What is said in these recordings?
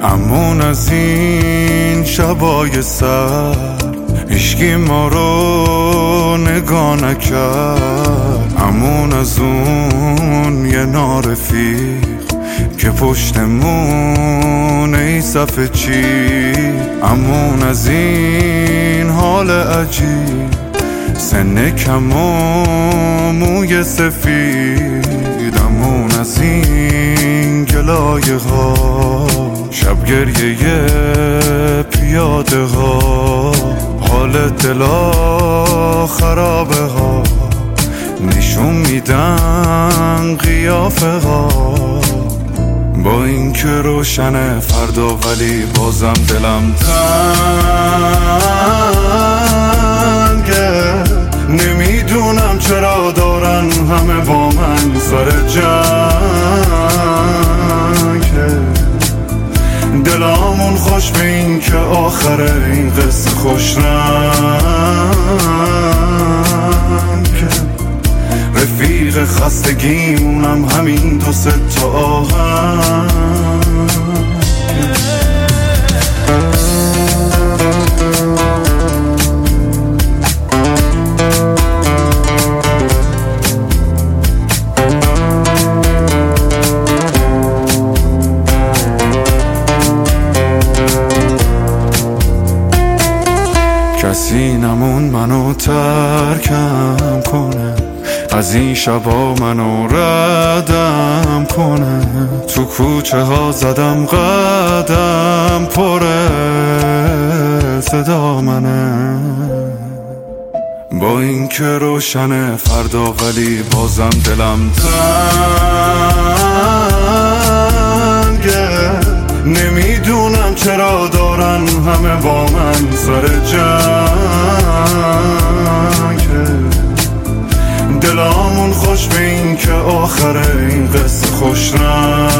امون از این شبای سر هیچکی ما رو نگاه نکرد. امون از اون یه نارفیق که پشتمون ای صفحه چی. امون از این حال عجیب، سن کم و موی سفید. امون از این گلایه ها، شب گریه پیاده ها، حال دلا خرابه ها، نشون میدن قیافه ها. با این که روشنه فردا ولی بازم دلم تنگه. نمیدونم چرا دارن همه با من سر جنگه. دلامون خوش به این که آخره این قصه خوش رنگه. رفیق خستگیمونم همین دو سه تا آهنگ. کسی نمون منو ترکم کنه، از این شبا منو ردم کنه. تو کوچه ها زدم قدم، پره صدا منه. با این که روشنه فردا ولی بازم دلم تنگه. نمیدونم چرا دارن همه با من سر جنگه. دلامون خوش به این که آخره این قصه خوش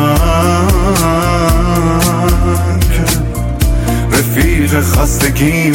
رنگه. رفیق خستگی